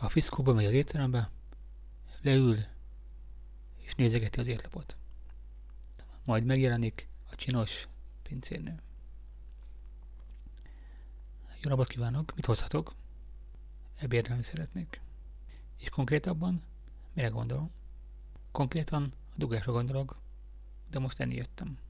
A fiszkóba megy az étterembe, leül, és nézegeti az étlapot. Majd megjelenik a csinos pincérnő. Jó napot kívánok, mit hozhatok? Ebédelni szeretnék. És konkrétabban mire gondolom? Konkrétan a dugásra gondolok, de most enni jöttem.